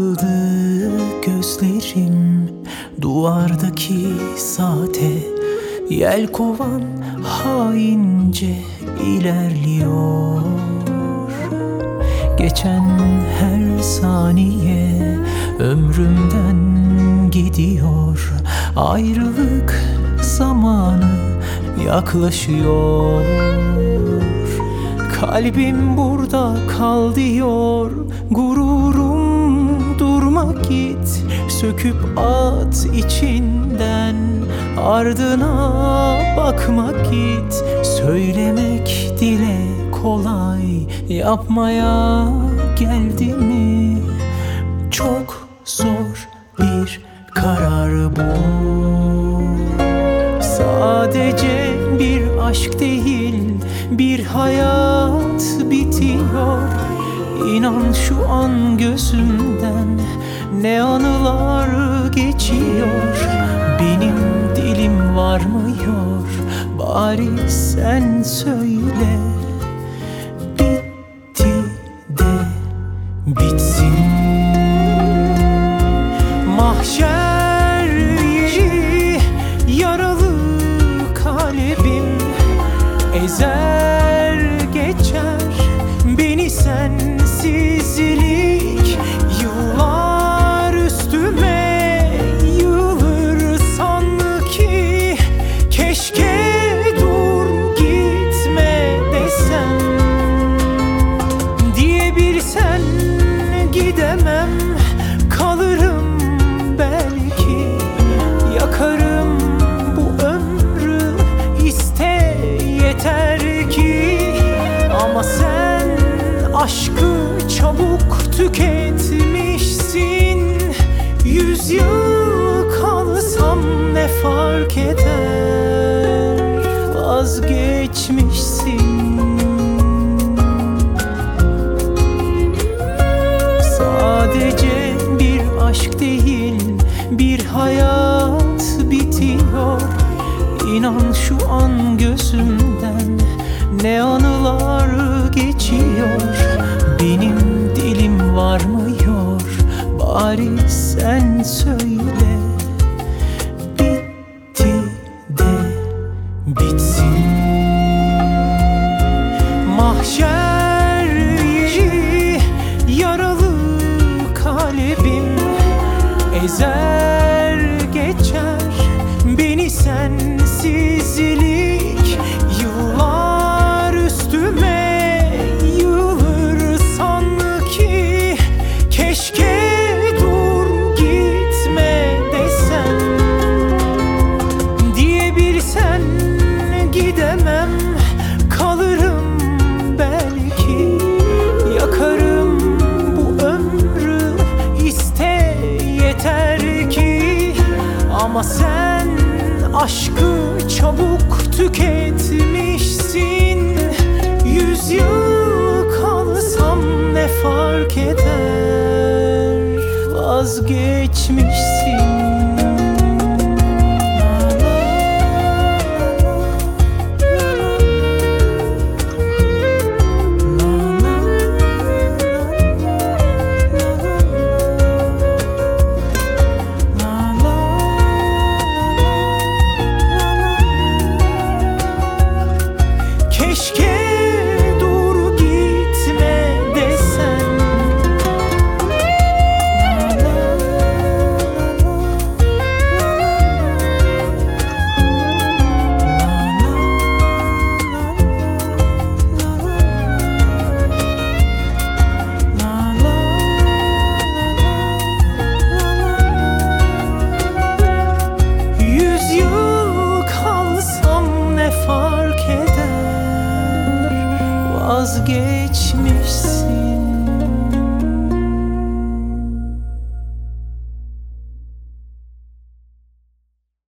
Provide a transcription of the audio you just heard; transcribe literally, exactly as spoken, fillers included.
takıldı gözlerim duvardaki saate. Yelkovan haince ilerliyor. Geçen her saniye ömrümden gidiyor. Ayrılık zamanı yaklaşıyor. Kalbim burada kal diyor. Gururum durma git. Söküp at içinden. Ardına bakma git. Söylemek dile kolay, yapmaya geldi mi? Çok zor bir karar bu. Sadece bir aşk değil, bir hayat bitiyor. İnan şu an gözümden ne anılar geçiyor. Benim dilim varmıyor, bari sen söyle. Bitti de bitsin. Mahşer yeri yaralı kalbim ezer geçer beni sensizlik. Yıllar üstüme yığılır sanki. Keşke dur gitme desem. Diyebilsen gidemem, kalırım belki. Yakarım bu ömrü, iste yeter ki. Ama sen aşkı çabuk tüketmişsin. Yüz yıl kalsam ne fark eder? Vazgeçmişsin. Sadece bir aşk değil, bir hayat bitiyor. İnan şu an gözümden ne anılar geçiyor. Benim dilim varmıyor, bari sen söyle. Bitti de bitsin. Mahşer yeri yaralı kalbim ezer geçer beni sensizlik. Yıllar üstüme yığılır sanki. Keşke dur gitme desem. Diyebilsen gidemem, kalırım belki. Yakarım bu ömrü, iste yeter ki. Ama sen aşkı çabuk tüketmişsin. Yüz yıl kalsam ne fark eder? Vazgeçmişsin. Keşke dur gitme desen. Yüz yıl kalsam ne fark eder? Vazgeçmişsin.